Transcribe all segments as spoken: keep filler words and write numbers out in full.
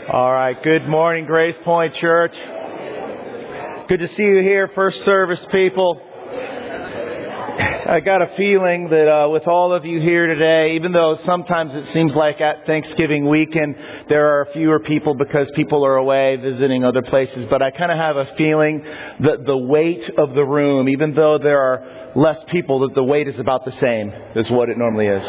All right. Good morning, Grace Point Church. Good to see you here, first service people. I got a feeling that uh, with all of you here today, even though sometimes it seems like at Thanksgiving weekend there are fewer people because people are away visiting other places, but I kind of have a feeling that the weight of the room, even though there are less people, that the weight is about the same as what it normally is.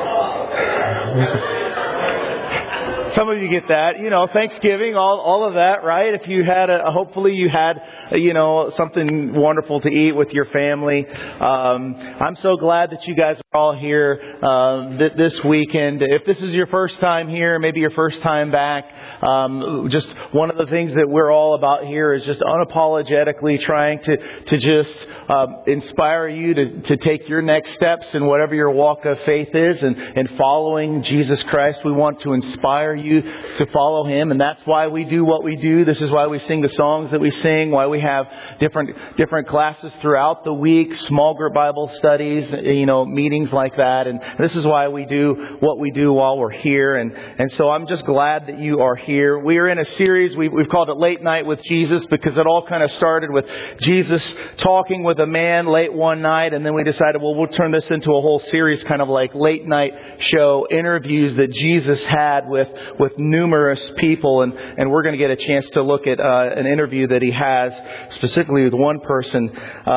Some of you get that, you know, Thanksgiving, all all of that, right? If you had a, hopefully you had, you know, something wonderful to eat with your family. Um, I'm so glad that you guys are all here uh, th- this weekend. If this is your first time here, maybe your first time back, um, just one of the things that we're all about here is just unapologetically trying to to just um, inspire you to to take your next steps in whatever your walk of faith is, and and following Jesus Christ. We want to inspire you you to follow Him, and that's why we do what we do. This is why we sing the songs that we sing, why we have different different classes throughout the week, small group Bible studies, you know, meetings like that. And this is why we do what we do while we're here. And and so I'm just glad that you are here. We are in a series, we, we've called it Late Night with Jesus, because it all kind of started with Jesus talking with a man late one night, and then we decided, well, we'll turn this into a whole series, kind of like late night show interviews that Jesus had with with numerous people, and, and we're going to get a chance to look at uh, an interview that he has specifically with one person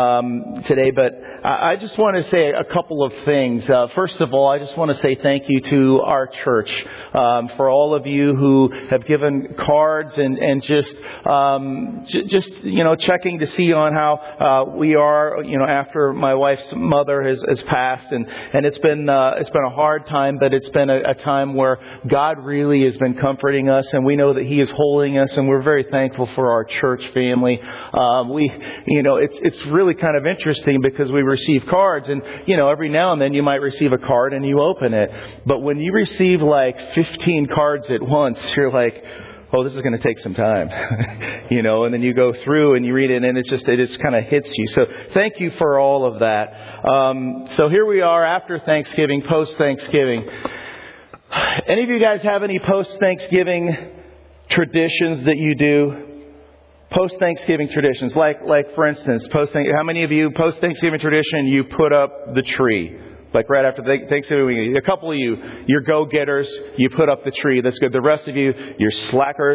um, today. But I just want to say a couple of things. Uh, first of all, I just want to say thank you to our church um, for all of you who have given cards and and just um, j- just you know checking to see on how uh, we are. You know, after my wife's mother has, has passed, and and it's been uh, it's been a hard time, but it's been a, a time where God really has been comforting us, and we know that He is holding us, and we're very thankful for our church family. Um, we, you know, it's it's really kind of interesting because we receive cards, and you know, every now and then you might receive a card and you open it, but when you receive like fifteen cards at once, you're like, oh, this is going to take some time, you know, and then you go through and you read it, and it's just, it just kind of hits you. So thank you for all of that. Um, so here we are after Thanksgiving, post-Thanksgiving. Any of you guys have any post-Thanksgiving traditions that you do? Post-Thanksgiving traditions, like, like for instance, post how many of you, post-Thanksgiving tradition, you put up the tree? Like right after Thanksgiving week. A couple of you, you're go-getters, you put up the tree. That's good. The rest of you, you're slackers,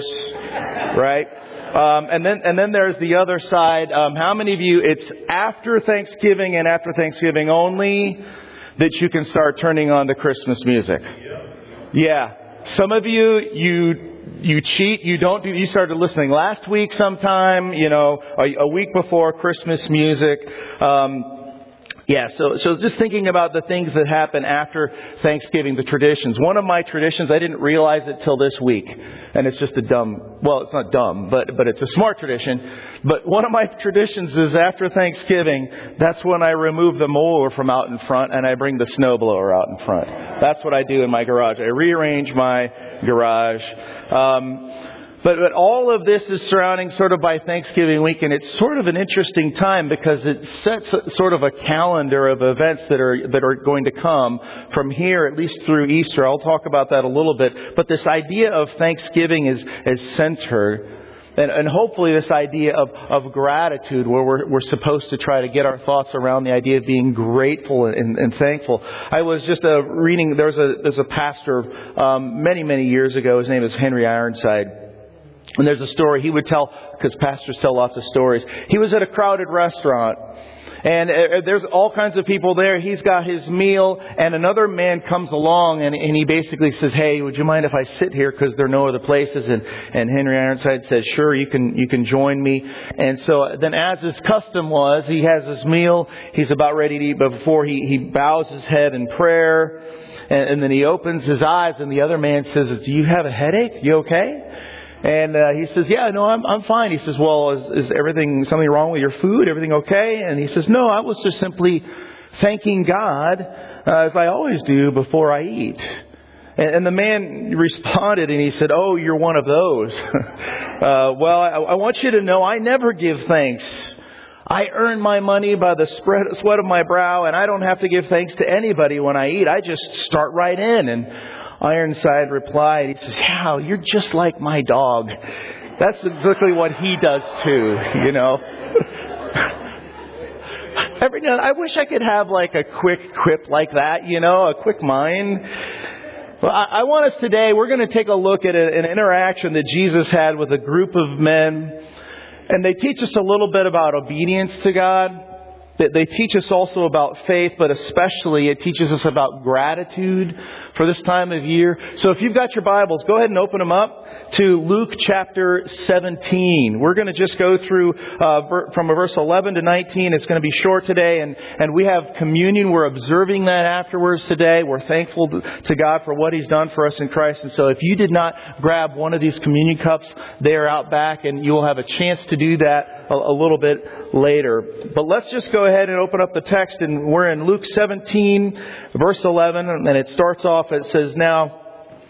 right? Um, and then and then there's the other side. Um, how many of you, it's after Thanksgiving and after Thanksgiving only that you can start turning on the Christmas music? Yeah. Some of you, you you cheat. You don't do. You started listening last week sometime. You know, a, a week before Christmas music. Um, yeah. So so just thinking about the things that happen after Thanksgiving, the traditions. One of my traditions, I didn't realize it till this week, and it's just a dumb. Well, it's not dumb, but but it's a smart tradition. But one of my traditions is after Thanksgiving, that's when I remove the mower from out in front and I bring the snowblower out in front. That's what I do in my garage. I rearrange my garage. Um, but, but all of this is surrounding sort of by Thanksgiving week, and it's sort of an interesting time because it sets a, sort of a calendar of events that are that are going to come from here, at least through Easter. I'll talk about that a little bit. But this idea of Thanksgiving is, is centered. And, and hopefully this idea of, of gratitude, where we're, we're supposed to try to get our thoughts around the idea of being grateful and, and thankful. I was just uh, reading, there was a, there's a pastor um, many, many years ago. His name is Henry Ironside. And there's a story he would tell, because pastors tell lots of stories. He was at a crowded restaurant. And there's all kinds of people there. He's got his meal, and another man comes along, and, and he basically says, "Hey, would you mind if I sit here, because there are no other places?" And, and Henry Ironside says, "Sure, you can you can join me." And so then, as his custom was, he has his meal. He's about ready to eat, but before he, he bows his head in prayer, and, and then he opens his eyes, and the other man says, "Do you have a headache? You okay?" And uh, he says, "Yeah, no, I'm I'm fine." He says, "Well, is, is everything, something wrong with your food? Everything okay?" And he says, "No, I was just simply thanking God, uh, as I always do before I eat." And, and the man responded and he said, "Oh, you're one of those." uh, well, I, I want you to know I never give thanks. I earn my money by the spread, sweat of my brow, and I don't have to give thanks to anybody when I eat. I just start right in, and Ironside replied, he says, yeah, you're just like my dog. That's exactly what he does too, you know. Every now and then, I wish I could have like a quick quip like that, you know, a quick mind. Well, I, I want us today, we're going to take a look at a, an interaction that Jesus had with a group of men. And they teach us a little bit about obedience to God. They teach us also about faith, but especially it teaches us about gratitude for this time of year. So if you've got your Bibles, go ahead and open them up to Luke chapter seventeen. We're going to just go through uh, from verse eleven to nineteen. It's going to be short today, and, and we have communion. We're observing that afterwards today. We're thankful to God for what He's done for us in Christ. And so if you did not grab one of these communion cups, they are out back, and you will have a chance to do that a, a little bit later. But let's just go ahead and open up the text, and we're in Luke seventeen, verse eleven, and it starts off, it says, now,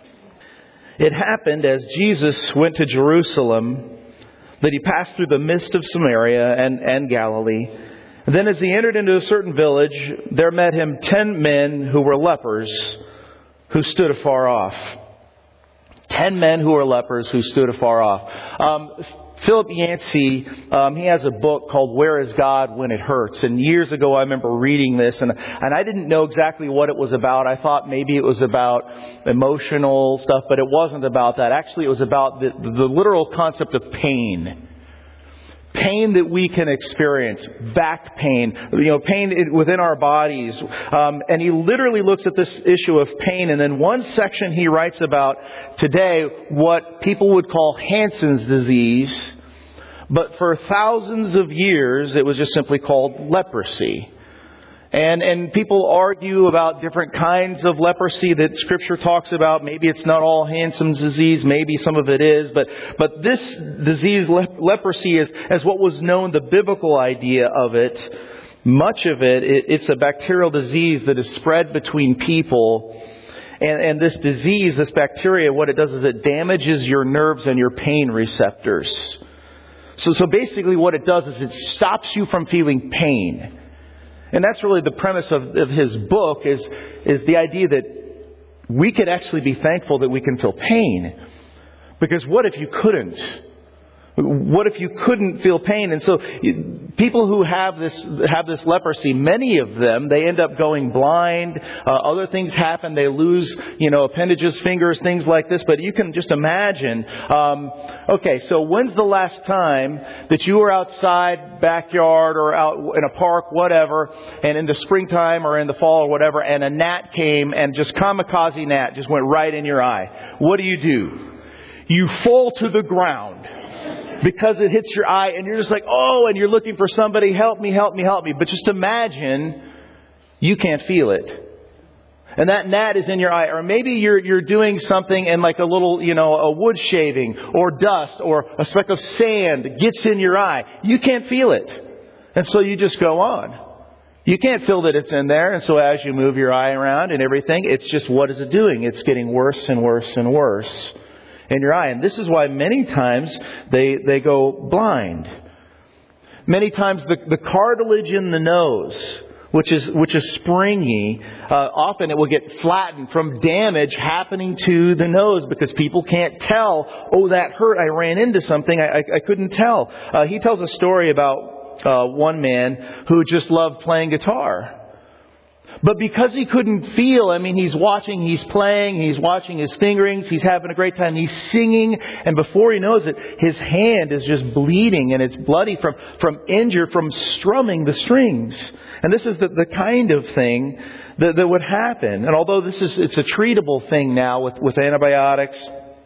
it happened as Jesus went to Jerusalem that He passed through the midst of Samaria and, and Galilee. And then as He entered into a certain village, there met Him ten men who were lepers, who stood afar off. Ten men who were lepers who stood afar off. Um, Philip Yancey, um, he has a book called Where is God When It Hurts? And years ago I remember reading this, and and I didn't know exactly what it was about. I thought maybe it was about emotional stuff, but it wasn't about that. Actually, it was about the, the literal concept of pain. Pain that we can experience, back pain, you know, pain within our bodies. Um, and he literally looks at this issue of pain. And then one section he writes about today what people would call Hansen's disease. But for thousands of years, it was just simply called leprosy. And and people argue about different kinds of leprosy that Scripture talks about. Maybe it's not all Hansen's disease. Maybe some of it is. But but this disease, le- leprosy, is as what was known, the biblical idea of it. Much of it, it, it's a bacterial disease that is spread between people. And, and this disease, this bacteria, what it does is it damages your nerves and your pain receptors. So, so basically what it does is it stops you from feeling pain. And that's really the premise of, of his book is, is the idea that we could actually be thankful that we can feel pain. Because what if you couldn't? What if you couldn't feel pain? And so people who have this have this leprosy, many of them, they end up going blind. Uh, other things happen. They lose, you know, appendages, fingers, things like this. But you can just imagine, um, okay, so when's the last time that you were outside, backyard, or out in a park, whatever, and in the springtime or in the fall or whatever, and a gnat came and just kamikaze gnat just went right in your eye? What do you do? You fall to the ground. Because it hits your eye and you're just like, oh, and you're looking for somebody, help me, help me, help me. But just imagine you can't feel it. And that gnat is in your eye. Or maybe you're you're doing something and like a little, you know, a wood shaving or dust or a speck of sand gets in your eye. You can't feel it. And so you just go on. You can't feel that it's in there. And so as you move your eye around and everything, it's just, what is it doing? It's getting worse and worse and worse in your eye. And this is why many times they, they go blind. Many times the, the cartilage in the nose, which is which is springy, uh, often it will get flattened from damage happening to the nose because people can't tell, oh, that hurt, I ran into something, I, I, I couldn't tell. Uh, he tells a story about uh, one man who just loved playing guitar. But because he couldn't feel, I mean, he's watching, he's playing, he's watching his fingerings, he's having a great time, he's singing, and before he knows it, his hand is just bleeding and it's bloody from, from injured, from strumming the strings. And this is the, the kind of thing that, that would happen. And although this is, it's a treatable thing now with, with antibiotics,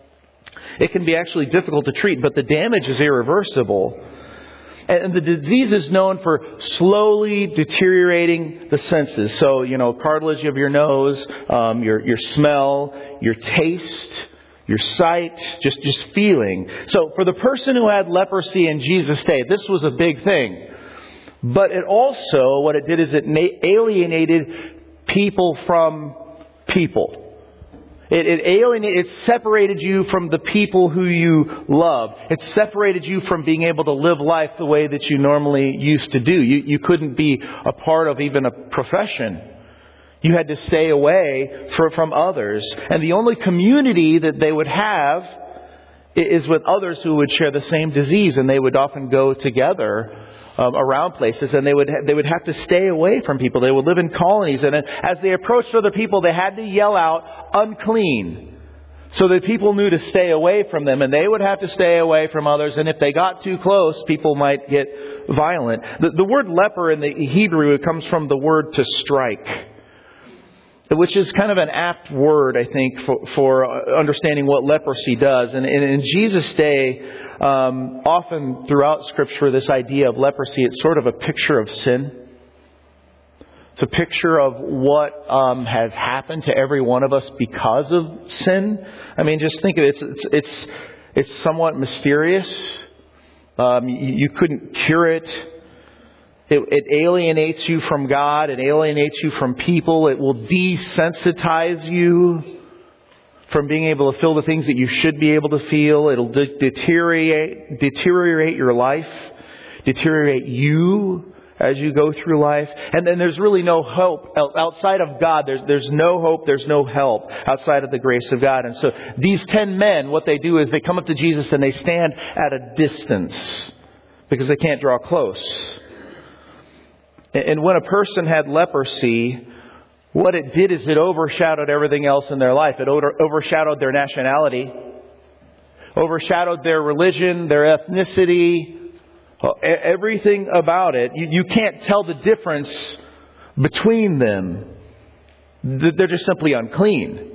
it can be actually difficult to treat, but the damage is irreversible. And the disease is known for slowly deteriorating the senses. So, you know, cartilage of your nose, um, your your smell, your taste, your sight, just, just feeling. So for the person who had leprosy in Jesus' day, this was a big thing. But it also, what it did is it alienated people from people. It, it alienated, it separated you from the people who you love. It separated you from being able to live life the way that you normally used to do. You, you couldn't be a part of even a profession. You had to stay away for, from others. And the only community that they would have is with others who would share the same disease. And they would often go together um, around places. And they would ha- they would have to stay away from people. They would live in colonies. And as they approached other people, they had to yell out, "Unclean," so that people knew to stay away from them. And they would have to stay away from others. And if they got too close, people might get violent. The, the word leper in the Hebrew comes from the word to strike, which is kind of an apt word, I think, for, for understanding what leprosy does. And, and in Jesus' day, um, often throughout Scripture, this idea of leprosy, it's sort of a picture of sin. It's a picture of what um, has happened to every one of us because of sin. I mean, just think of it. It's it's it's, it's somewhat mysterious. Um, you, you couldn't cure it. It, it alienates you from God. It alienates you from people. It will desensitize you from being able to feel the things that you should be able to feel. It'll de- deteriorate deteriorate your life, deteriorate you as you go through life. And then there's really no hope outside of God. There's there's no hope. There's no help outside of the grace of God. And so these ten men, what they do is they come up to Jesus and they stand at a distance because they can't draw close. And when a person had leprosy, what it did is it overshadowed everything else in their life. It overshadowed their nationality, overshadowed their religion, their ethnicity, everything about it. You, you can't tell the difference between them. They're just simply unclean.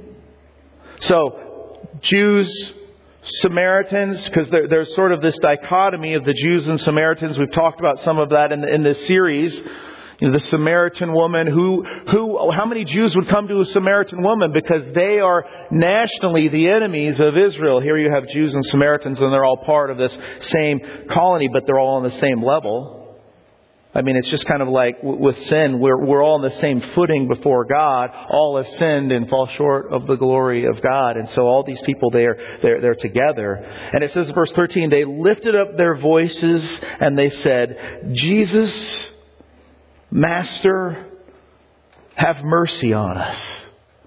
So, Jews, Samaritans, because there, there's sort of this dichotomy of the Jews and Samaritans. We've talked about some of that in, in this series. You know, the Samaritan woman, who, who, how many Jews would come to a Samaritan woman? Because they are nationally the enemies of Israel. Here you have Jews and Samaritans, and they're all part of this same colony, but they're all on the same level. I mean, it's just kind of like with sin. We're, we're all on the same footing before God. All have sinned and fall short of the glory of God. And so all these people, they're, they're, they're together. And it says in verse thirteen, they lifted up their voices and they said, "Jesus, Master, have mercy on us."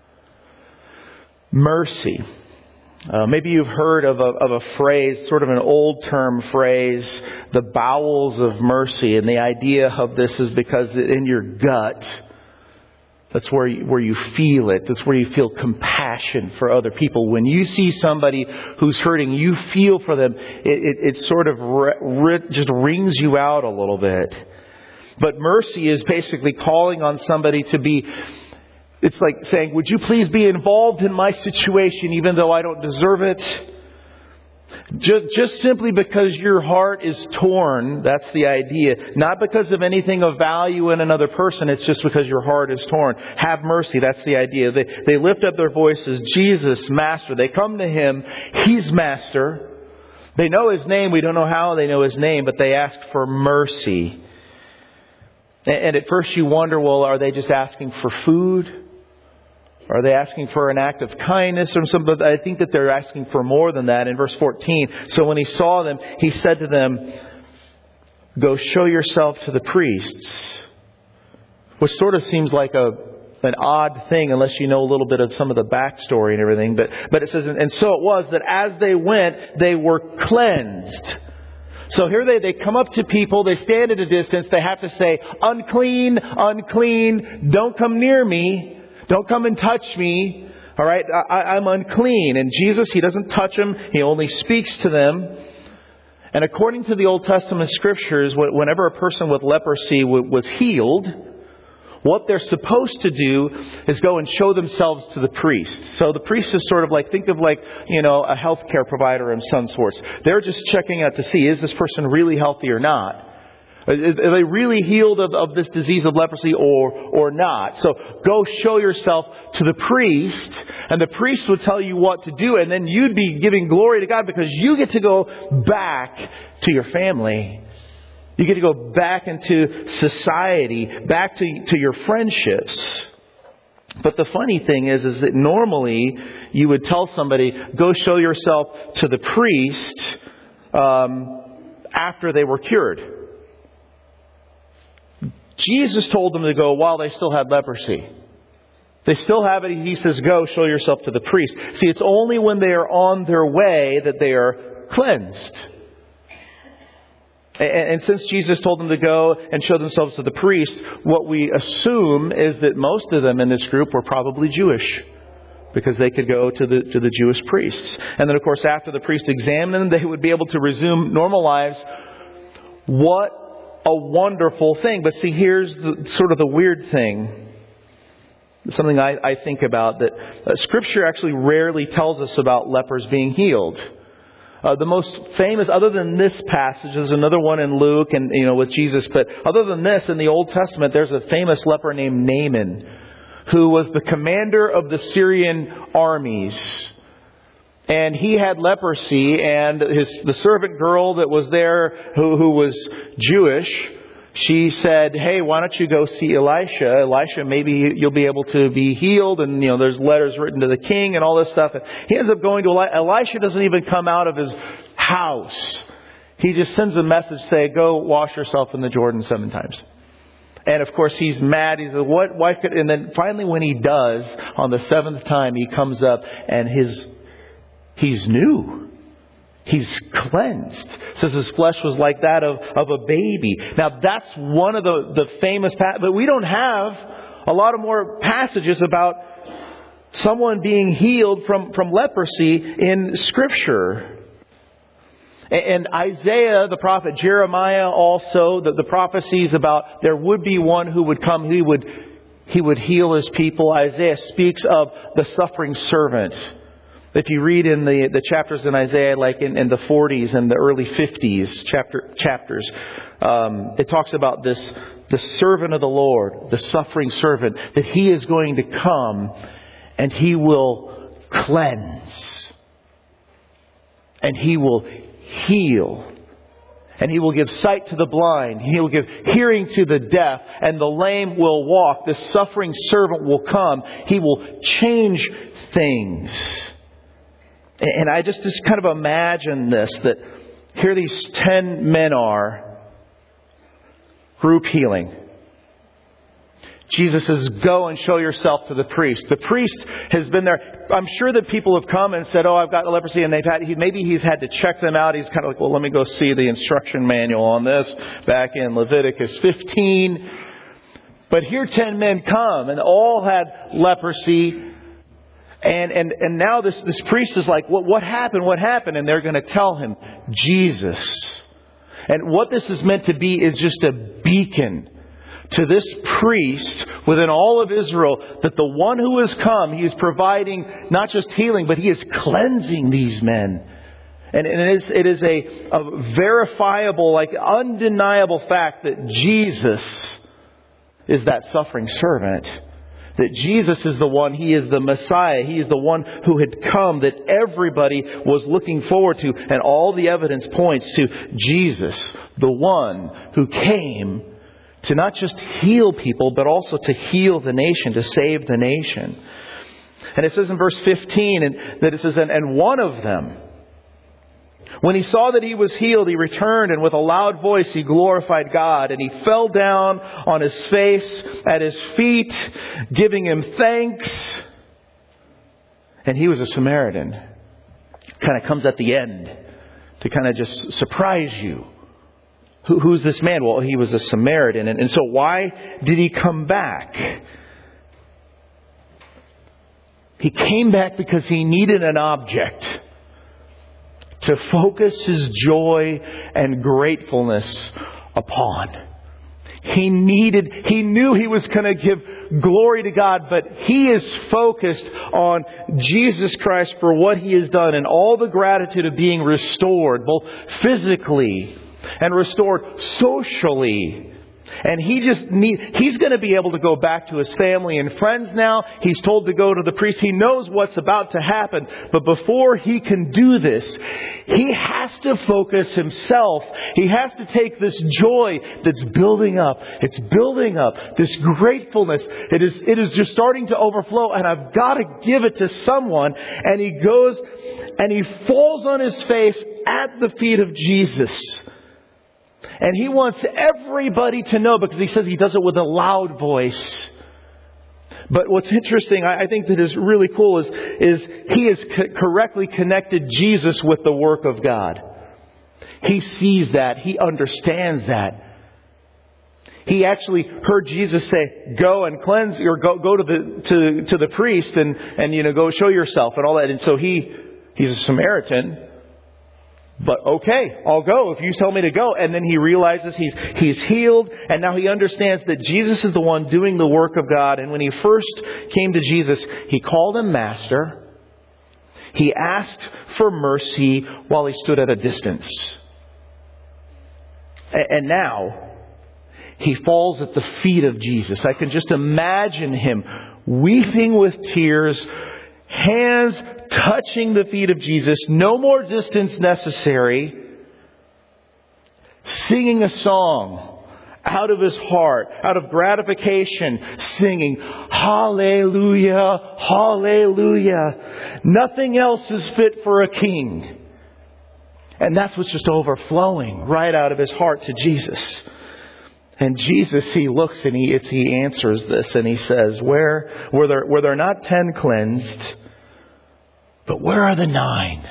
Mercy. Uh, maybe you've heard of a, of a phrase, sort of an old term phrase, the bowels of mercy. And the idea of this is because in your gut, that's where you, where you feel it. That's where you feel compassion for other people. When you see somebody who's hurting, you feel for them. It, it, it sort of re, re, just wrings you out a little bit. But mercy is basically calling on somebody to be, it's like saying, would you please be involved in my situation even though I don't deserve it? Just, just simply because your heart is torn, that's the idea. Not because of anything of value in another person, it's just because your heart is torn. Have mercy, that's the idea. They, they lift up their voices, Jesus, Master. They come to Him, He's Master. They know His name, we don't know how they know His name, but they ask for mercy. And at first you wonder, well, are they just asking for food? Are they asking for an act of kindness or something? But I think that they're asking for more than that. In verse fourteen, so when He saw them, He said to them, "Go show yourself to the priests." Which sort of seems like a an odd thing unless you know a little bit of some of the backstory and everything. But, but it says, and so it was that as they went, they were cleansed. So here they, they come up to people, they stand at a distance, they have to say, "Unclean, unclean, don't come near me, don't come and touch me, all right, I, I'm unclean." And Jesus, He doesn't touch them, He only speaks to them. And according to the Old Testament Scriptures, whenever a person with leprosy was healed, what they're supposed to do is go and show themselves to the priest. So the priest is sort of like, think of like, you know, a healthcare provider of some sorts. They're just checking out to see, is this person really healthy or not? Are they really healed of, of this disease of leprosy or, or not? So go show yourself to the priest, and the priest would tell you what to do, and then you'd be giving glory to God because you get to go back to your family. You get to go back into society, back to, to your friendships. But the funny thing is, is that normally you would tell somebody, go show yourself to the priest um, after they were cured. Jesus told them to go while they still had leprosy. They still have it. He says, go, show yourself to the priest. See, it's only when they are on their way that they are cleansed. And, and since Jesus told them to go and show themselves to the priest, what we assume is that most of them in this group were probably Jewish, because they could go to the to the Jewish priests. And then, of course, after the priest examined them, they would be able to resume normal lives. What a wonderful thing. But see, here's the, sort of the weird thing. Something I, I think about, that uh, Scripture actually rarely tells us about lepers being healed. Uh, the most famous, other than this passage, there's another one in Luke and, you know, with Jesus. But other than this, in the Old Testament, there's a famous leper named Naaman, who was the commander of the Syrian armies. And he had leprosy, and his the servant girl that was there, who, who was Jewish, she said, hey, why don't you go see Elisha? Elisha, maybe you'll be able to be healed. And, you know, there's letters written to the king and all this stuff. And he ends up going to Elisha. Elisha doesn't even come out of his house. He just sends a message, say, go wash yourself in the Jordan seven times. And of course, he's mad. He's like, what? Why could? And then finally, when he does, on the seventh time, he comes up and his he's new. He's cleansed. It says his flesh was like that of, of a baby. Now, that's one of the, the famous passages. But we don't have a lot of more passages about someone being healed from, from leprosy in Scripture. And Isaiah, the prophet, Jeremiah also, the, the prophecies about there would be one who would come, he would, he would heal his people. Isaiah speaks of the suffering servant. If you read in the, the chapters in Isaiah, like in, in the forties and the early fifties chapter, chapters, um, it talks about this, the servant of the Lord, the suffering servant, that he is going to come and he will cleanse. And he will heal. And he will give sight to the blind. He will give hearing to the deaf. And the lame will walk. The suffering servant will come. He will change things. And I just, just kind of imagine this, that here these ten men are, group healing. Jesus says, go and show yourself to the priest. The priest has been there. I'm sure that people have come and said, oh, I've got leprosy. And they've had, he, maybe he's had to check them out. He's kind of like, well, let me go see the instruction manual on this back in Leviticus fifteen. But here ten men come and all had leprosy. And, and, and now this, this priest is like, what, what happened? What happened? And they're going to tell him, Jesus. And what this is meant to be is just a beacon to this priest within all of Israel, that the one who has come, he is providing not just healing, but he is cleansing these men. And, and it is, it is a, a verifiable, like undeniable fact that Jesus is that suffering servant. That Jesus is the one, He is the Messiah. He is the one who had come that everybody was looking forward to. And all the evidence points to Jesus, the one who came to not just heal people, but also to heal the nation, to save the nation. And it says in verse fifteen and that it says, and, and one of them, when he saw that he was healed, he returned, and with a loud voice he glorified God. And he fell down on his face at his feet, giving him thanks. And he was a Samaritan. Kind of comes at the end to kind of just surprise you. Who, who's this man? Well, he was a Samaritan. And, and so why did he come back? He came back because he needed an object to focus his joy and gratefulness upon. He needed, he knew he was going to give glory to God, but he is focused on Jesus Christ for what He has done and all the gratitude of being restored, both physically and restored socially. And he just need, he's going to be able to go back to his family and friends now. He's told to go to the priest. He knows what's about to happen. But before he can do this, he has to focus himself. He has to take this joy that's building up. It's building up. This gratefulness. It is, it is just starting to overflow. And I've got to give it to someone. And he goes and he falls on his face at the feet of Jesus. And he wants everybody to know, because he says he does it with a loud voice. But what's interesting, I think that is really cool, is, is he has co- correctly connected Jesus with the work of God. He sees that. He understands that. He actually heard Jesus say, go and cleanse, or go, go to the, to, to the priest and, and, you know, go show yourself and all that. And so he, he's a Samaritan. But okay, I'll go if you tell me to go. And then he realizes he's he's healed. And now he understands that Jesus is the one doing the work of God. And when he first came to Jesus, he called him Master. He asked for mercy while he stood at a distance. And now he falls at the feet of Jesus. I can just imagine him weeping with tears, hands touching the feet of Jesus, no more distance necessary, singing a song out of his heart, out of gratification, singing, Hallelujah, Hallelujah. Nothing else is fit for a king. And that's what's just overflowing right out of his heart to Jesus. And Jesus, he looks and he, it's, he answers this and he says, Where were there, were there not ten cleansed? But where are the nine?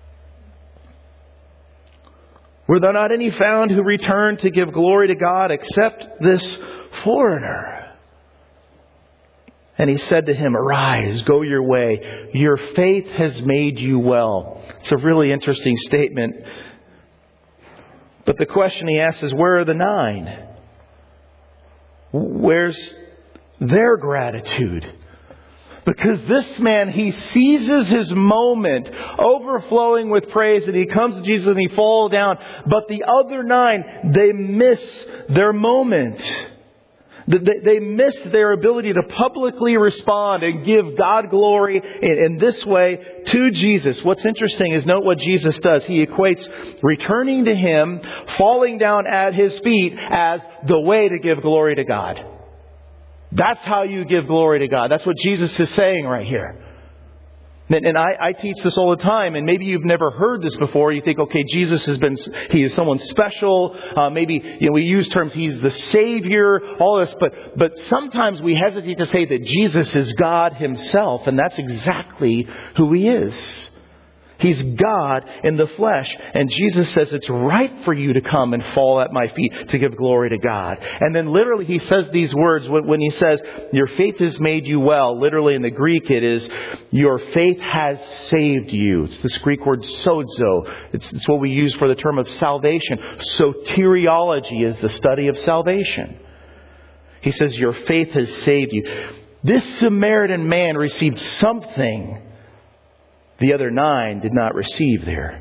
Were there not any found who returned to give glory to God except this foreigner? And he said to him, Arise, go your way. Your faith has made you well. It's a really interesting statement. But the question he asks is, where are the nine? Where's their gratitude? Because this man, he seizes his moment, overflowing with praise, and he comes to Jesus and he falls down. But the other nine, they miss their moment. They miss their ability to publicly respond and give God glory in this way to Jesus. What's interesting is note what Jesus does. He equates returning to Him, falling down at His feet as the way to give glory to God. That's how you give glory to God. That's what Jesus is saying right here. And, and I, I teach this all the time, and maybe you've never heard this before. You think, okay, Jesus has been, He is someone special. Uh, maybe, you know, we use terms, He's the Savior, all this. But, but sometimes we hesitate to say that Jesus is God Himself, and that's exactly who He is. He's God in the flesh. And Jesus says it's right for you to come and fall at my feet to give glory to God. And then literally He says these words when, when He says, your faith has made you well. Literally in the Greek it is, your faith has saved you. It's this Greek word sozo. It's, it's what we use for the term of salvation. Soteriology is the study of salvation. He says, your faith has saved you. This Samaritan man received something the other nine did not receive there.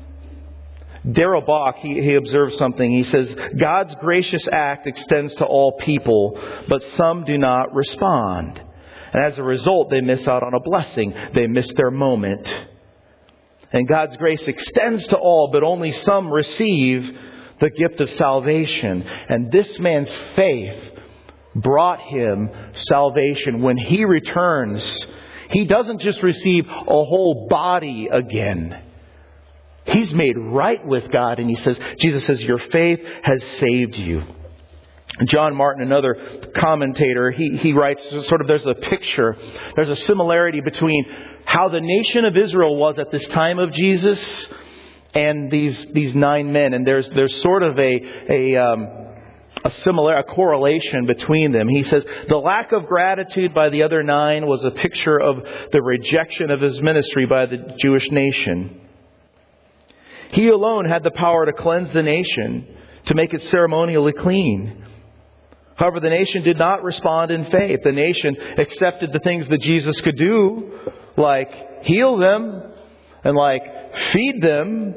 Darrell Bock, he, he observes something. He says, God's gracious act extends to all people, but some do not respond. And as a result, they miss out on a blessing. They miss their moment. And God's grace extends to all, but only some receive the gift of salvation. And this man's faith brought him salvation. When he returns, he doesn't just receive a whole body again. He's made right with God. And he says, Jesus says, your faith has saved you. John Martin, another commentator, he, he writes sort of there's a picture. There's a similarity between how the nation of Israel was at this time of Jesus and these these nine men. And there's there's sort of a a um, A similar, a correlation between them. He says, the lack of gratitude by the other nine was a picture of the rejection of His ministry by the Jewish nation. He alone had the power to cleanse the nation, to make it ceremonially clean. However, the nation did not respond in faith. The nation accepted the things that Jesus could do, like heal them and like feed them,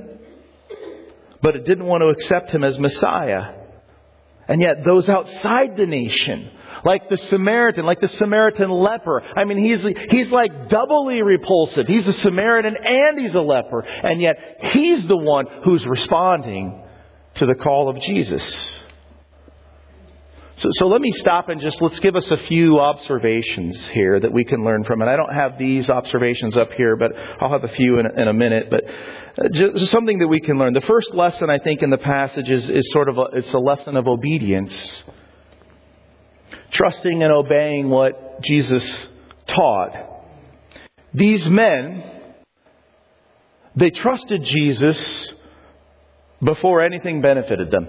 but it didn't want to accept Him as Messiah. And yet those outside the nation, like the Samaritan, like the Samaritan leper, I mean, he's he's like doubly repulsive. He's a Samaritan and he's a leper. And yet he's the one who's responding to the call of Jesus. So, so let me stop and just let's give us a few observations here that we can learn from it. I don't have these observations up here, but I'll have a few in a, in a minute. But just something that we can learn. The first lesson, I think, in the passage is, is sort of a, it's a lesson of obedience. trusting and obeying what Jesus taught. These men, they trusted Jesus before anything benefited them.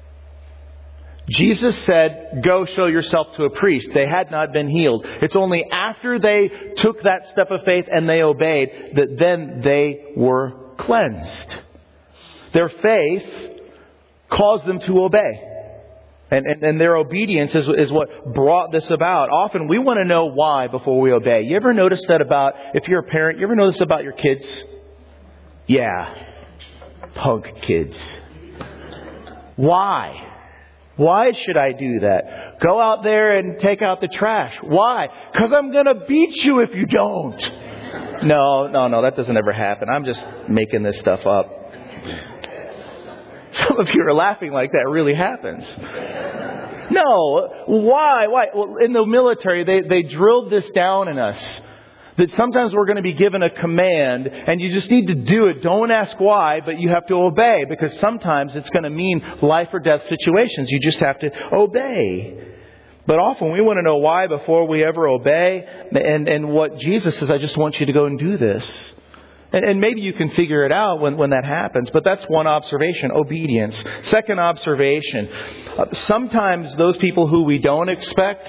Jesus said, go show yourself to a priest. They had not been healed. It's only after they took that step of faith and they obeyed that then they were cleansed. Their faith caused them to obey. And, and, and their obedience is, is what brought this about. Often we want to know why before we obey. You ever notice that about, if you're a parent, you ever notice about your kids? Yeah. Punk kids. Why? Why should I do that? Go out there and take out the trash. Why? Because I'm going to beat you if you don't. No, no, no, that doesn't ever happen. I'm just making this stuff up. Some of you are laughing like that really happens. No, why? Why? Well, in the military, they, they drilled this down in us. That sometimes we're going to be given a command and you just need to do it. Don't ask why, but you have to obey, because sometimes it's going to mean life or death situations. You just have to obey. But often we want to know why before we ever obey. And, and what Jesus says, I just want you to go and do this. And, and maybe you can figure it out when, when that happens. But that's one observation, obedience. Second observation, uh, sometimes those people who we don't expect,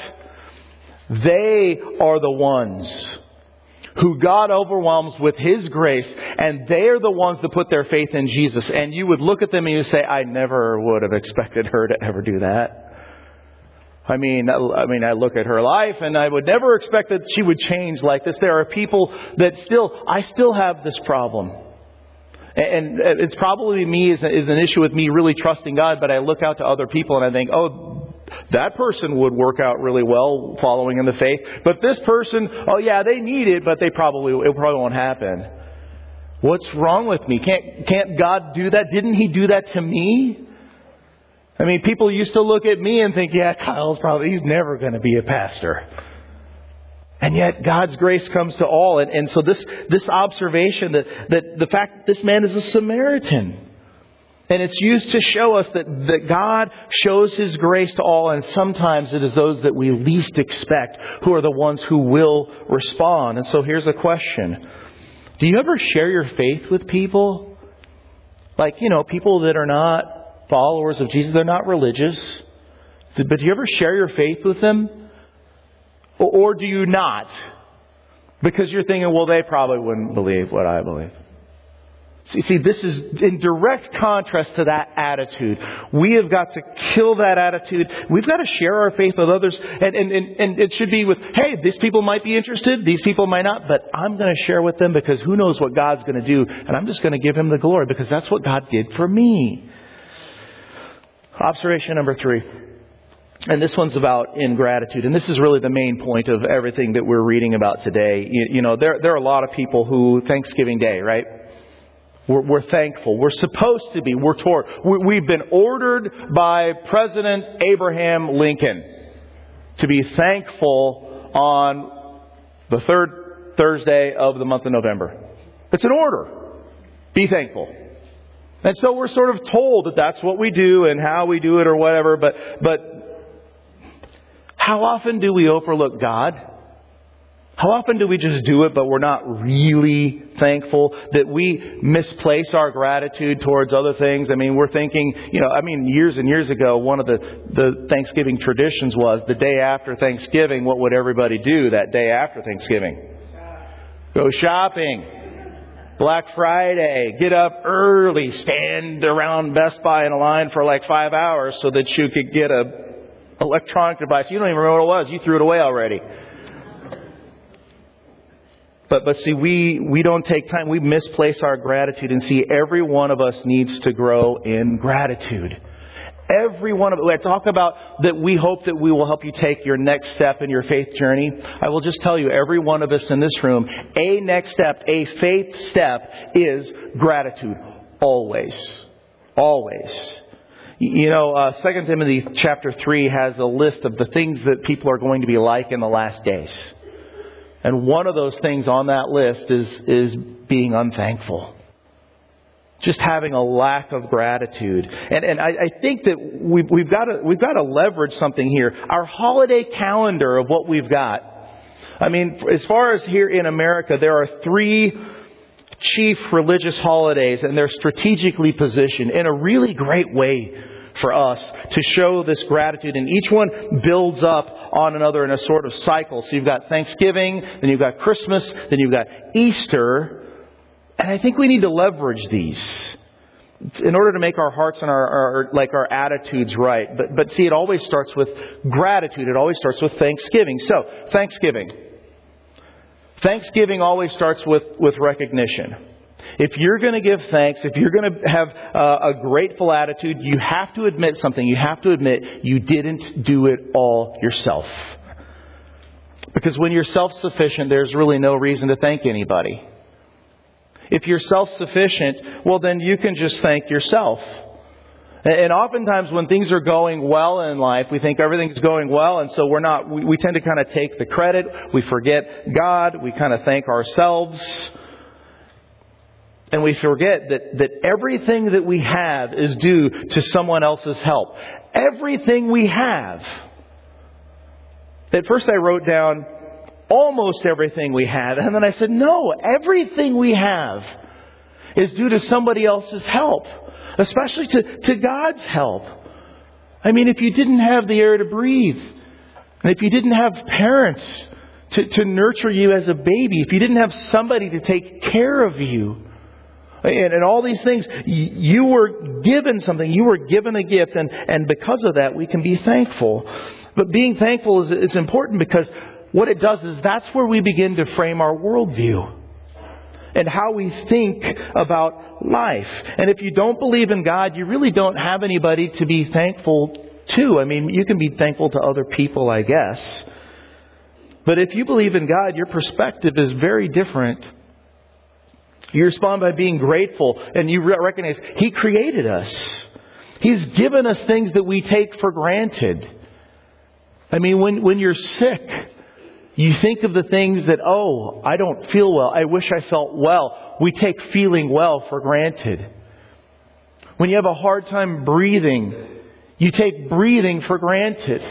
they are the ones who God overwhelms with His grace, and they are the ones that put their faith in Jesus. And you would look at them and you say, I never would have expected her to ever do that. I mean, I mean, I look at her life and I would never expect that she would change like this. There are people that still, I still have this problem. And it's probably me is an issue with me really trusting God, but I look out to other people and I think, oh, that person would work out really well following in the faith. But this person, oh yeah, they need it, but they probably, it probably won't happen. What's wrong with me? Can't, can't God do that? Didn't He do that to me? I mean, people used to look at me and think, yeah, Kyle's probably, he's never going to be a pastor. And yet God's grace comes to all. And, and so this, this observation that, that the fact that this man is a Samaritan, and it's used to show us that, that God shows His grace to all. And sometimes it is those that we least expect who are the ones who will respond. And so here's a question. Do you ever share your faith with people? Like, you know, people that are not followers of Jesus, they're not religious. But do you ever share your faith with them? Or, or do you not? Because you're thinking, well, they probably wouldn't believe what I believe. See, see, this is in direct contrast to that attitude. We have got to kill that attitude. We've got to share our faith with others. And, and, and, and it should be with, hey, these people might be interested. These people might not. But I'm going to share with them because who knows what God's going to do. And I'm just going to give Him the glory because that's what God did for me. Observation number three. And this one's about ingratitude. And this is really the main point of everything that we're reading about today. You, you know, there, there are a lot of people who, Thanksgiving Day, right? We're, we're thankful. We're supposed to be. We're toward. We've been ordered by President Abraham Lincoln to be thankful on the third Thursday of the month of November. It's an order. Be thankful. And so we're sort of told that that's what we do and how we do it or whatever. But, but how often do we overlook God? How often do we just do it, but we're not really thankful? That we misplace our gratitude towards other things? I mean, we're thinking, you know, I mean, years and years ago, one of the, the Thanksgiving traditions was the day after Thanksgiving, what would everybody do that day after Thanksgiving? Go shopping. Black Friday. Get up early. Stand around Best Buy in a line for like five hours so that you could get a electronic device. You don't even remember what it was. You threw it away already. But but see, we, we don't take time. We misplace our gratitude. And see, every one of us needs to grow in gratitude. Every one of us. I talk about that we hope that we will help you take your next step in your faith journey. I will just tell you, every one of us in this room, a next step, a faith step is gratitude. Always. Always. You know, uh, Second Timothy chapter three has a list of the things that people are going to be like in the last days. And one of those things on that list is, is being unthankful. just having a lack of gratitude. And and I, I think that we've, we've got to we've got to leverage something here. Our holiday calendar of what we've got. I mean, as far as here in America, there are three chief religious holidays, and they're strategically positioned in a really great way for us to show this gratitude. And each one builds up on another in a sort of cycle. So you've got Thanksgiving, then you've got Christmas, then you've got Easter. And I think we need to leverage these in order to make our hearts and our, our like our attitudes right. But but see, it always starts with gratitude. It always starts with thanksgiving. So, Thanksgiving. Thanksgiving always starts with, with recognition. If you're going to give thanks, if you're going to have uh, a grateful attitude, you have to admit something. You have to admit you didn't do it all yourself. Because when you're self-sufficient, there's really no reason to thank anybody. If you're self-sufficient, well, then you can just thank yourself. And oftentimes when things are going well in life, we think everything's going well, and so we're not, we, we tend to kind of take the credit. We forget God. We kind of thank ourselves. And we forget that, that everything that we have is due to someone else's help. Everything we have. At first I wrote down almost everything we have. And then I said, no, everything we have is due to somebody else's help. Especially to, to God's help. I mean, if you didn't have the air to breathe, and if you didn't have parents to, to nurture you as a baby, if you didn't have somebody to take care of you, and, and all these things, you were given something, you were given a gift, and, and because of that, we can be thankful. But being thankful is, is important because what it does is that's where we begin to frame our worldview and how we think about life. And if you don't believe in God, you really don't have anybody to be thankful to. I mean, you can be thankful to other people, I guess. But if you believe in God, your perspective is very different. You respond by being grateful, and you recognize He created us. He's given us things that we take for granted. I mean, when, when you're sick, you think of the things that, oh, I don't feel well. I wish I felt well. We take feeling well for granted. When you have a hard time breathing, you take breathing for granted.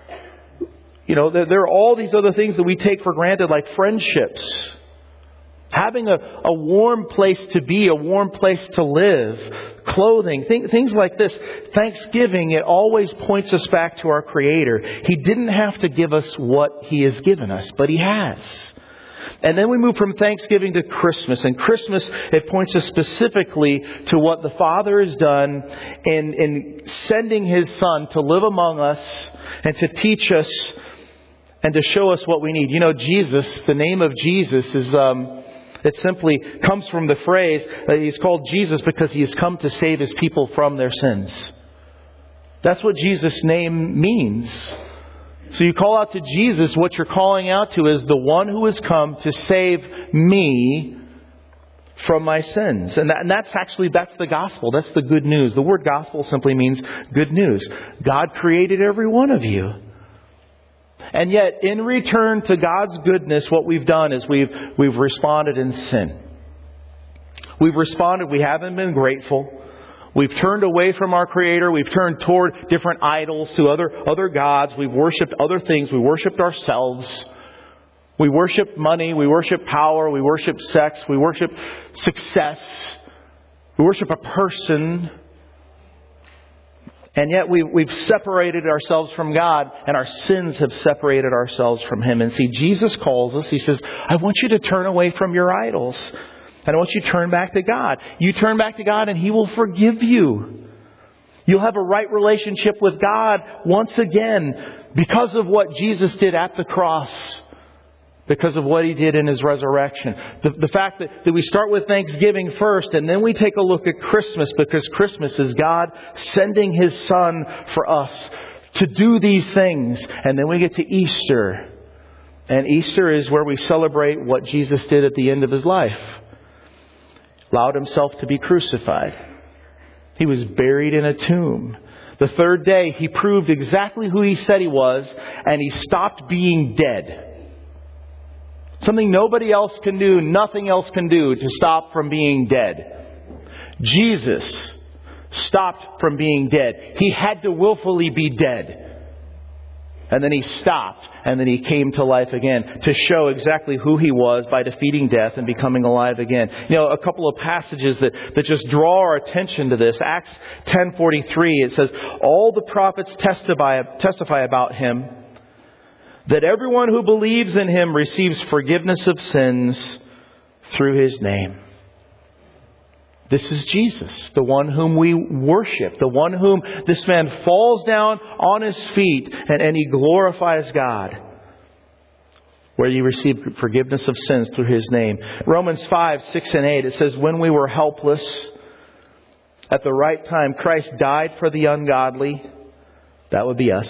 You know, there, there are all these other things that we take for granted, like friendships. Having a, a warm place to be, a warm place to live, clothing, th- things like this. Thanksgiving, it always points us back to our Creator. He didn't have to give us what He has given us, but He has. And then we move from Thanksgiving to Christmas. And Christmas, it points us specifically to what the Father has done in, in sending His Son to live among us and to teach us and to show us what we need. You know, Jesus, the name of Jesus is... Um, It simply comes from the phrase that He's called Jesus because He has come to save His people from their sins. That's what Jesus' name means. So you call out to Jesus, what you're calling out to is the one who has come to save me from my sins. And, that, and that's actually, that's the gospel. That's the good news. The word gospel simply means good news. God created every one of you. And yet, in return to God's goodness, what we've done is we've we've responded in sin. We've responded, we haven't been grateful. We've turned away from our Creator. We've turned toward different idols, to other, other gods. We've worshipped other things. We worshipped ourselves. We worship money. We worship power. We worship sex. We worship success. We worship a person. And yet we, we've separated ourselves from God, and our sins have separated ourselves from Him. And see, Jesus calls us. He says, I want you to turn away from your idols. And I want you to turn back to God. You turn back to God and He will forgive you. You'll have a right relationship with God once again because of what Jesus did at the cross. Because of what He did in His resurrection. The, the fact that, that we start with Thanksgiving first, and then we take a look at Christmas, because Christmas is God sending His Son for us to do these things. And then we get to Easter. And Easter is where we celebrate what Jesus did at the end of His life. Allowed Himself to be crucified. He was buried in a tomb. The third day, He proved exactly who He said He was, and He stopped being dead. Something nobody else can do, nothing else can do to stop from being dead. Jesus stopped from being dead. He had to willfully be dead. And then He stopped, and then He came to life again to show exactly who He was by defeating death and becoming alive again. You know, a couple of passages that, that just draw our attention to this. Acts ten forty-three, it says, all the prophets testify, testify about Him, that everyone who believes in Him receives forgiveness of sins through His name. This is Jesus, the one whom we worship, the one whom this man falls down on his feet and, and he glorifies God, where you receive forgiveness of sins through His name. Romans five, six and eight, it says, when we were helpless, at the right time, Christ died for the ungodly. That would be us.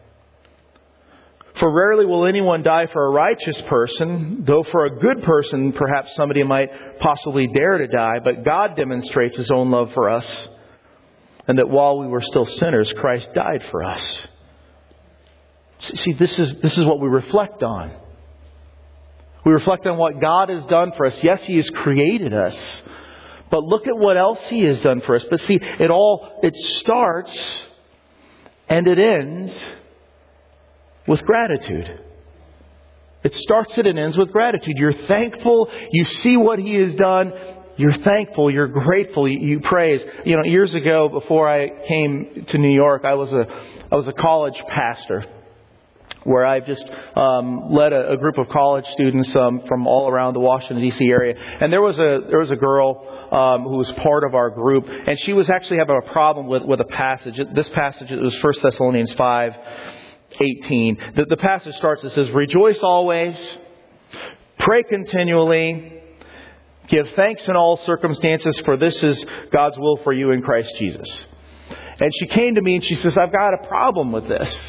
For rarely will anyone die for a righteous person, though for a good person, perhaps somebody might possibly dare to die. But God demonstrates His own love for us, and that while we were still sinners, Christ died for us. See, this is, this is what we reflect on. We reflect on what God has done for us. Yes, He has created us, but look at what else He has done for us. But see, it all, it starts and it ends with gratitude. It starts and it ends with gratitude. You're thankful. You see what He has done. You're thankful. You're grateful. You, you praise. You know, years ago, before I came to New York, I was a I was a college pastor, where I've just um, led a, a group of college students um, from all around the Washington D C area. And there was a there was a girl um, who was part of our group, and she was actually having a problem with with a passage. This passage, it was First Thessalonians five. eighteen. The, the passage starts, it says, rejoice always, pray continually, give thanks in all circumstances, for this is God's will for you in Christ Jesus. And she came to me and she says, I've got a problem with this.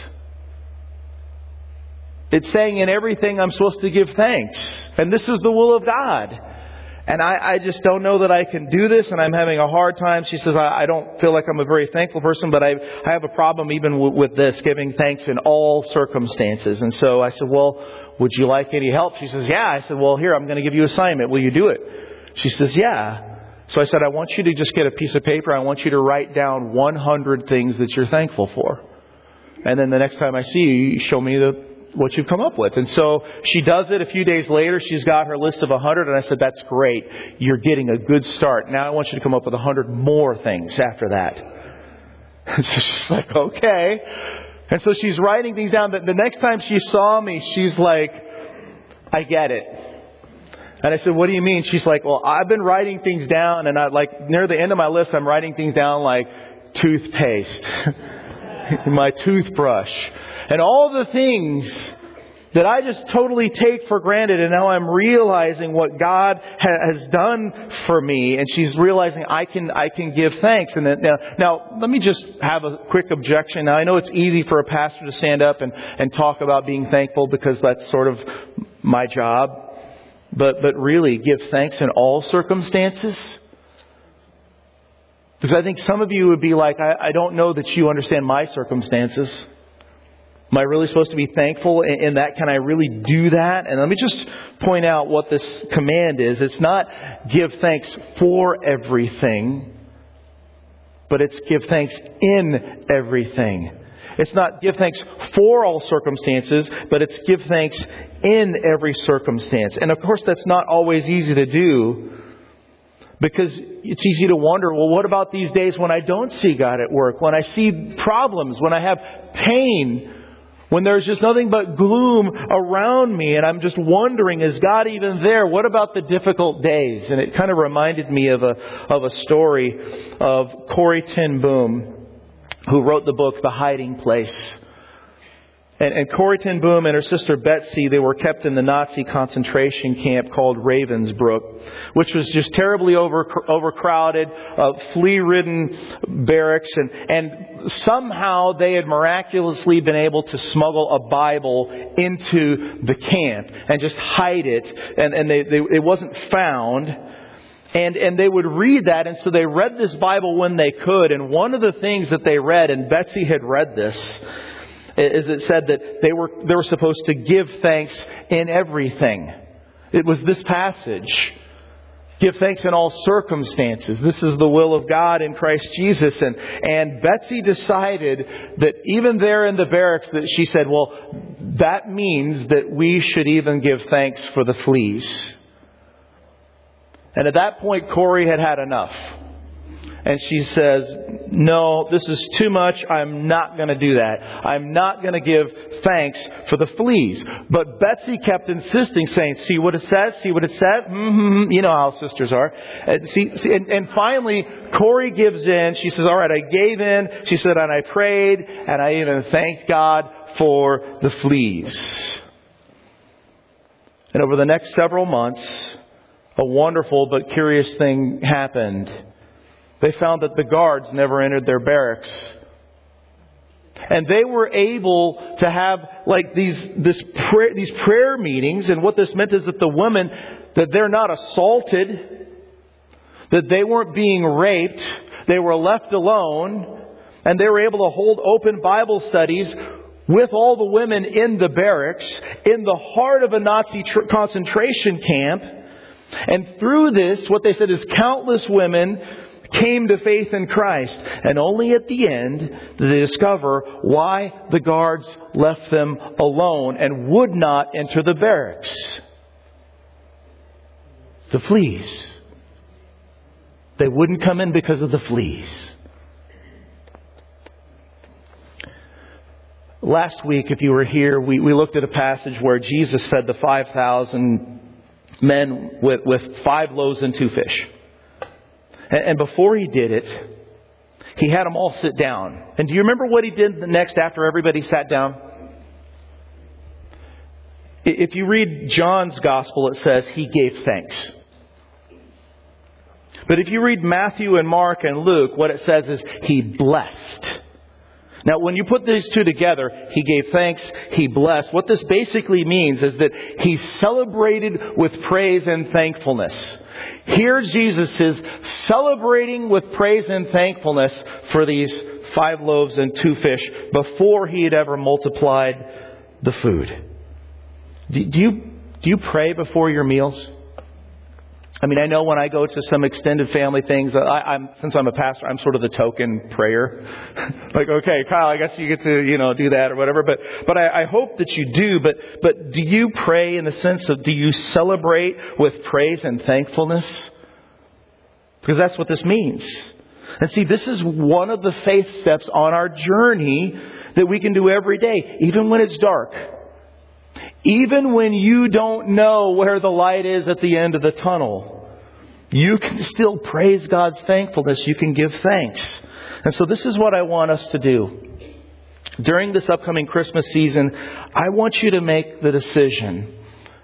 It's saying in everything I'm supposed to give thanks. And this is the will of God. And I, I just don't know that I can do this, and I'm having a hard time. She says, I, I don't feel like I'm a very thankful person, but I, I have a problem even w- with this, giving thanks in all circumstances. And so I said, well, would you like any help? She says, yeah. I said, well, here, I'm going to give you an assignment. Will you do it? She says, yeah. So I said, I want you to just get a piece of paper. I want you to write down one hundred things that you're thankful for. And then the next time I see you, you show me the what you've come up with. And so she does it. A few days later, she's got her list of one hundred. And I said, that's great. You're getting a good start. Now I want you to come up with one hundred more things after that. And so she's like, okay. And so she's writing things down. The next time she saw me, she's like, I get it. And I said, what do you mean? She's like, well, I've been writing things down. And I like near the end of my list, I'm writing things down like toothpaste, my toothbrush, and all the things that I just totally take for granted. And now I'm realizing what God ha- has done for me. And she's realizing I can I can give thanks. And then, now, now, let me just have a quick objection. Now, I know it's easy for a pastor to stand up and, and talk about being thankful because that's sort of my job. But but really, give thanks in all circumstances. Because I think some of you would be like, I, I don't know that you understand my circumstances. Am I really supposed to be thankful in that? Can I really do that? And let me just point out what this command is. It's not give thanks for everything, but it's give thanks in everything. It's not give thanks for all circumstances, but it's give thanks in every circumstance. And of course, that's not always easy to do, because it's easy to wonder, well, what about these days when I don't see God at work? When I see problems, when I have pain, when there's just nothing but gloom around me and I'm just wondering, is God even there? What about the difficult days? And it kind of reminded me of a of a story of Corrie ten Boom, who wrote the book The Hiding Place. And, and Corrie ten Boom and her sister Betsy, they were kept in the Nazi concentration camp called Ravensbrück, which was just terribly over, overcrowded, uh, flea-ridden barracks. And, and somehow they had miraculously been able to smuggle a Bible into the camp and just hide it. And, and they, they, it wasn't found. And, and they would read that. And so they read this Bible when they could. And one of the things that they read, and Betsy had read this, is it said that they were they were supposed to give thanks in everything. It was this passage. Give thanks in all circumstances. This is the will of God in Christ Jesus. And, and Betsy decided that even there in the barracks that she said, well, that means that we should even give thanks for the fleas. And at that point, Corey had had enough. And she says, no, this is too much. I'm not going to do that. I'm not going to give thanks for the fleas. But Betsy kept insisting, saying, see what it says? See what it says? Mm-hmm. You know how sisters are. And, see, see, and, and finally, Corey gives in. She says, all right, I gave in. She said, and I prayed, and I even thanked God for the fleas. And over the next several months, a wonderful but curious thing happened. They found that the guards never entered their barracks. And they were able to have like these this prayer, these prayer meetings. And what this meant is that the women, that they're not assaulted, that they weren't being raped, they were left alone, and they were able to hold open Bible studies with all the women in the barracks, in the heart of a Nazi tr- concentration camp. And through this, what they said is countless women came to faith in Christ. And only at the end did they discover why the guards left them alone and would not enter the barracks. The fleas. They wouldn't come in because of the fleas. Last week, if you were here, we, we looked at a passage where Jesus fed the five thousand men with, with five loaves and two fish. And before He did it, He had them all sit down. And do you remember what He did next after everybody sat down? If you read John's Gospel, it says He gave thanks. But if you read Matthew and Mark and Luke, what it says is He blessed. Now, when you put these two together, He gave thanks, He blessed. What this basically means is that He celebrated with praise and thankfulness. Here Jesus is celebrating with praise and thankfulness for these five loaves and two fish before He had ever multiplied the food. Do you, do you pray before your meals? I mean, I know when I go to some extended family things, I, I'm since I'm a pastor, I'm sort of the token prayer. Like, okay, Kyle, I guess you get to, you know, do that or whatever. But but I, I hope that you do. But but do you pray in the sense of, do you celebrate with praise and thankfulness? Because that's what this means. And see, this is one of the faith steps on our journey that we can do every day, even when it's dark. Even when you don't know where the light is at the end of the tunnel, you can still praise God's thankfulness. You can give thanks. And so this is what I want us to do. During this upcoming Christmas season, I want you to make the decision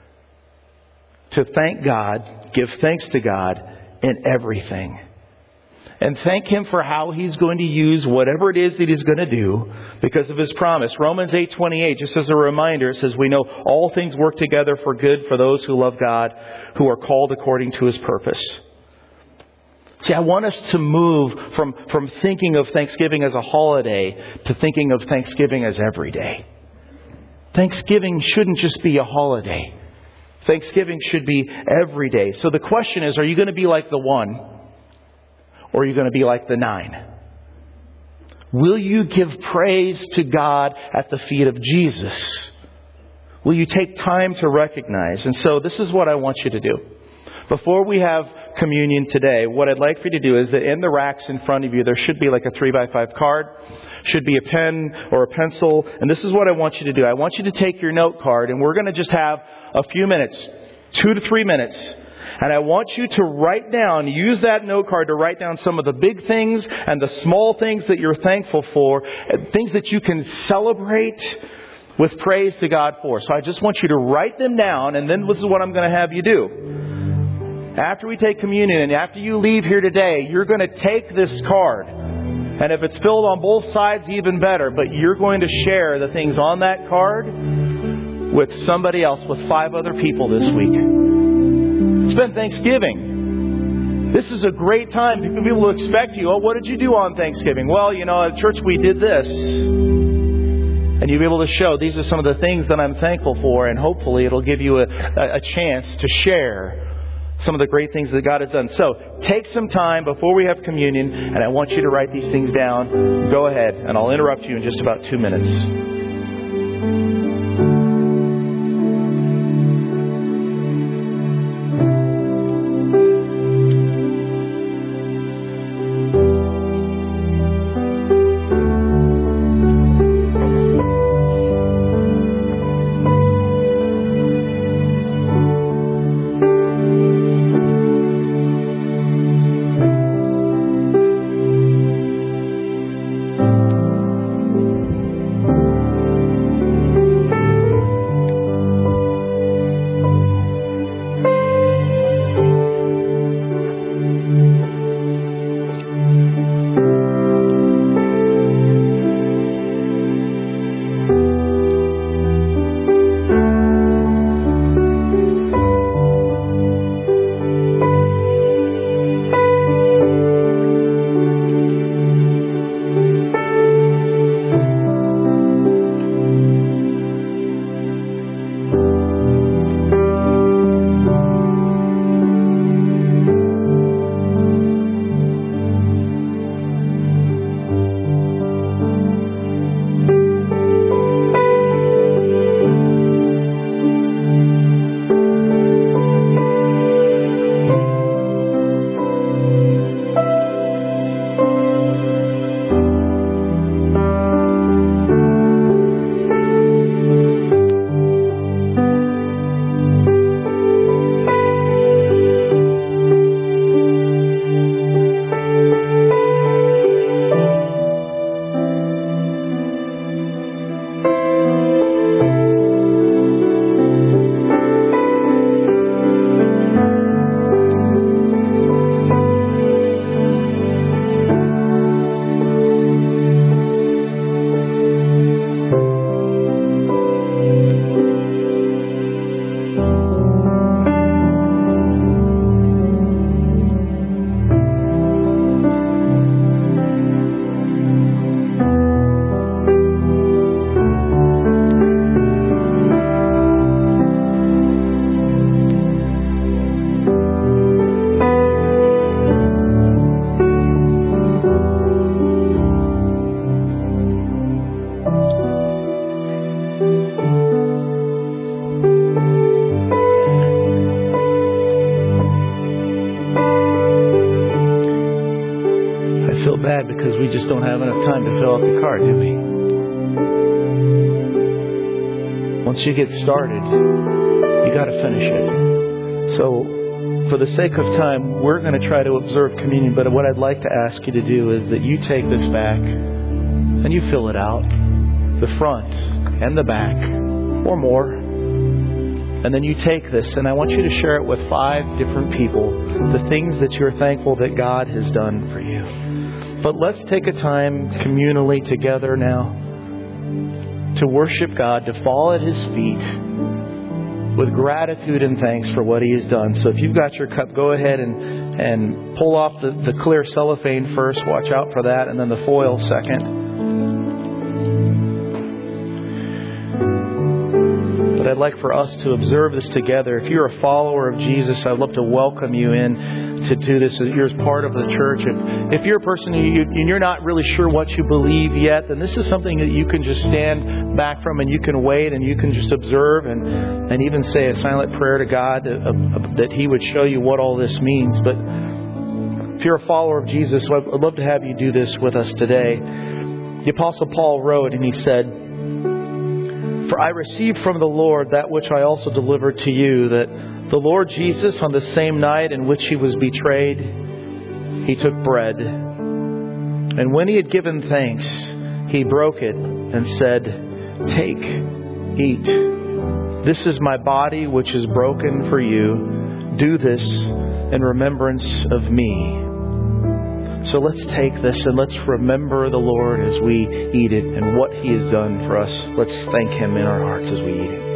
to thank God, give thanks to God in everything. And thank Him for how He's going to use whatever it is that He's going to do because of His promise. Romans eight twenty-eight, just as a reminder, it says, we know all things work together for good for those who love God, who are called according to His purpose. See, I want us to move from, from thinking of Thanksgiving as a holiday to thinking of Thanksgiving as every day. Thanksgiving shouldn't just be a holiday. Thanksgiving should be every day. So the question is, are you going to be like the one? Or are you going to be like the nine? Will you give praise to God at the feet of Jesus? Will you take time to recognize? And so this is what I want you to do. Before we have communion today, what I'd like for you to do is that in the racks in front of you, there should be like a three by five card. Should be a pen or a pencil. And this is what I want you to do. I want you to take your note card, and we're going to just have a few minutes, two to three minutes. And I want you to write down, use that note card to write down some of the big things and the small things that you're thankful for, things that you can celebrate with praise to God for. So I just want you to write them down, and then this is what I'm going to have you do. After we take communion and after you leave here today, you're going to take this card. And if it's filled on both sides, even better. But you're going to share the things on that card with somebody else, with five other people this week. It's been Thanksgiving. This is a great time. People will expect you. Oh, what did you do on Thanksgiving? Well, you know, at church we did this. And you'll be able to show these are some of the things that I'm thankful for. And hopefully it'll give you a, a chance to share some of the great things that God has done. So take some time before we have communion, and I want you to write these things down. Go ahead, and I'll interrupt you in just about two minutes. Because we just don't have enough time to fill out the card, do we? Once you get started, you got to finish it. So, for the sake of time, we're going to try to observe communion, but what I'd like to ask you to do is that you take this back and you fill it out, the front and the back, or more. And then you take this, and I want you to share it with five different people, the things that you're thankful that God has done for you. But let's take a time communally together now to worship God, to fall at His feet with gratitude and thanks for what He has done. So if you've got your cup, go ahead and, and pull off the, the clear cellophane first. Watch out for that. And then the foil second. But I'd like for us to observe this together. If you're a follower of Jesus, I'd love to welcome you in to do this. You're as part of the church. If, if you're a person who you, and you're not really sure what you believe yet, then this is something that you can just stand back from, and you can wait, and you can just observe and, and even say a silent prayer to God that, uh, that He would show you what all this means. But if you're a follower of Jesus, I'd love to have you do this with us today. The Apostle Paul wrote, and he said, "For I received from the Lord that which I also delivered to you, that the Lord Jesus, on the same night in which He was betrayed, He took bread. And when He had given thanks, He broke it and said, 'Take, eat. This is my body which is broken for you. Do this in remembrance of me.'" So let's take this and let's remember the Lord as we eat it and what He has done for us. Let's thank Him in our hearts as we eat it.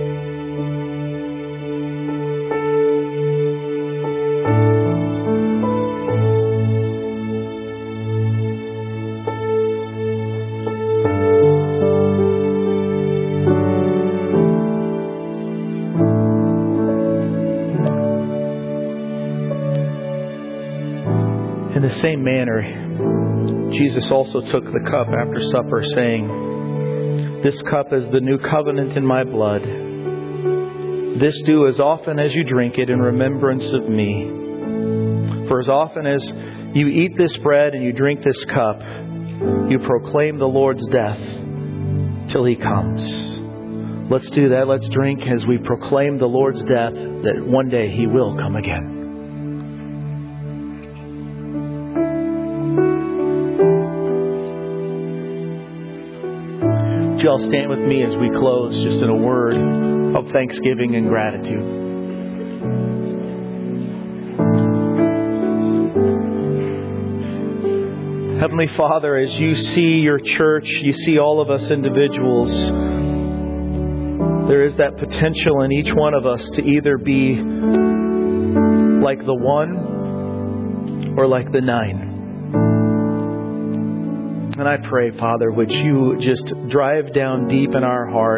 same manner, Jesus also took the cup after supper, saying, "This cup is the new covenant in my blood. This do as often as you drink it in remembrance of me. For as often as you eat this bread and you drink this cup, you proclaim the Lord's death till He comes." Let's do that. Let's drink as we proclaim the Lord's death, that one day He will come again. Would you all stand with me as we close, just in a word of thanksgiving and gratitude. Heavenly Father, as you see your church, you see all of us individuals, there is that potential in each one of us to either be like the one or like the nine. And I pray, Father, would you just drive down deep in our heart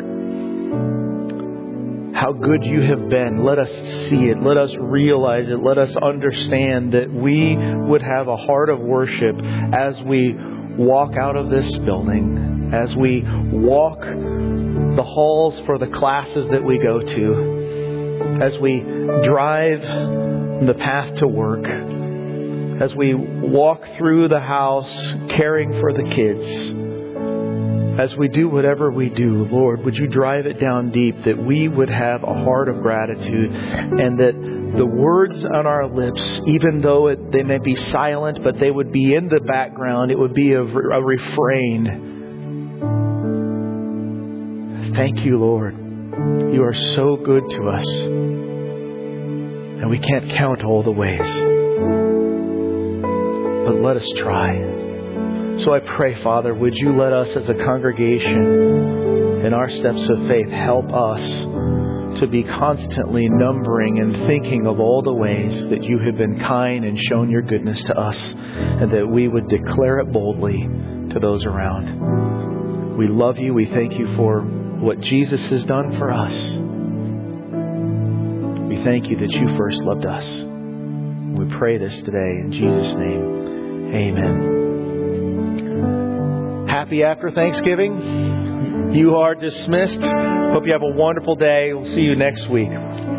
how good you have been. Let us see it. Let us realize it. Let us understand that we would have a heart of worship as we walk out of this building, as we walk the halls for the classes that we go to, as we drive the path to work, as we walk through the house caring for the kids, as we do whatever we do, Lord, would you drive it down deep that we would have a heart of gratitude, and that the words on our lips, even though it, they may be silent, but they would be in the background, it would be a, a refrain. Thank you, Lord. You are so good to us, and we can't count all the ways. But let us try. So I pray, Father, would you let us as a congregation in our steps of faith help us to be constantly numbering and thinking of all the ways that you have been kind and shown your goodness to us, and that we would declare it boldly to those around. We love you. We thank you for what Jesus has done for us. We thank you that you first loved us. We pray this today in Jesus' name. Amen. Happy after Thanksgiving. You are dismissed. Hope you have a wonderful day. We'll see you next week.